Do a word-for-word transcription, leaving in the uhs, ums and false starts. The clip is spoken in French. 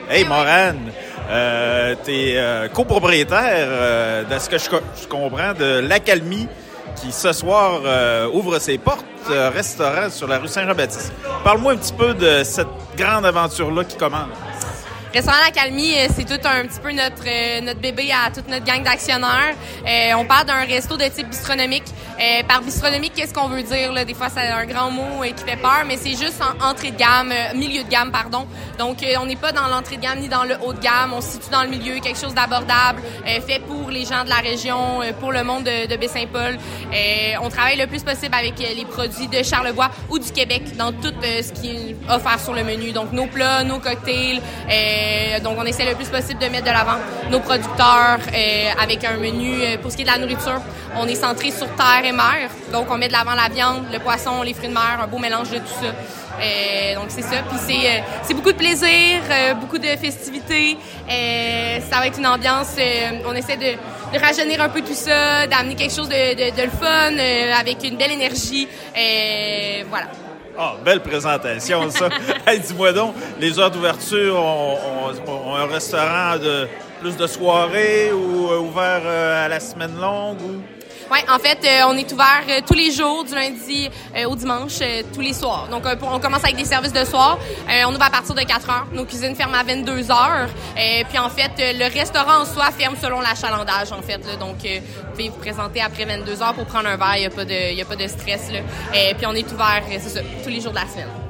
Hey, Morane, euh, tu es euh, copropriétaire, euh, de ce que je, co- je comprends, de l'Accalmie, qui ce soir euh, ouvre ses portes, euh, restaurant sur la rue Saint-Jean-Baptiste. Parle-moi un petit peu de cette grande aventure-là qui commence. Restaurant L'Accalmie, c'est tout un petit peu notre euh, notre bébé à toute notre gang d'actionnaires. Euh, on parle d'un resto de type bistronomique. Euh, par bistronomique, qu'est-ce qu'on veut dire là? Des fois, c'est un grand mot euh, qui fait peur, mais c'est juste en entrée de gamme, euh, milieu de gamme, pardon. Donc, euh, on n'est pas dans l'entrée de gamme ni dans le haut de gamme. On se situe dans le milieu, quelque chose d'abordable, euh, fait pour les gens de la région, euh, pour le monde de, de Baie-Saint-Paul. Euh, on travaille le plus possible avec euh, les produits de Charlevoix ou du Québec dans tout euh, ce qui est offert sur le menu. Donc, nos plats, nos cocktails. Euh, donc, on essaie le plus possible de mettre de l'avant nos producteurs euh, avec un menu. Euh, pour ce qui est de la nourriture, on est centré sur terre et mer. Donc, on met de l'avant la viande, le poisson, les fruits de mer, un beau mélange de tout ça. Euh, donc, c'est ça. Puis, c'est, euh, c'est beaucoup de plaisir, euh, beaucoup de festivités. Euh, ça va être une ambiance. Euh, on essaie de, de rajeunir un peu tout ça, d'amener quelque chose de, de, de le fun, euh, avec une belle énergie. Euh, voilà. Ah, oh, belle présentation, ça. Hey, dis-moi donc, les heures d'ouverture, on, on, on a un restaurant de plus de soirée ou euh, ouvert euh, à la semaine longue ou... Oui, en fait, euh, on est ouvert euh, tous les jours, du lundi euh, au dimanche, euh, tous les soirs. Donc, euh, on commence avec des services de soir. Euh, on ouvre à partir de quatre heures. Nos cuisines ferment à vingt-deux heures. Euh, puis, en fait, euh, le restaurant en soi ferme selon l'achalandage, en fait. Là. Donc, euh, vous pouvez vous présenter après vingt-deux heures pour prendre un verre. Il n'y a pas de, il y a pas de stress. Là. Euh, puis, on est ouvert, euh, c'est ça, tous les jours de la semaine.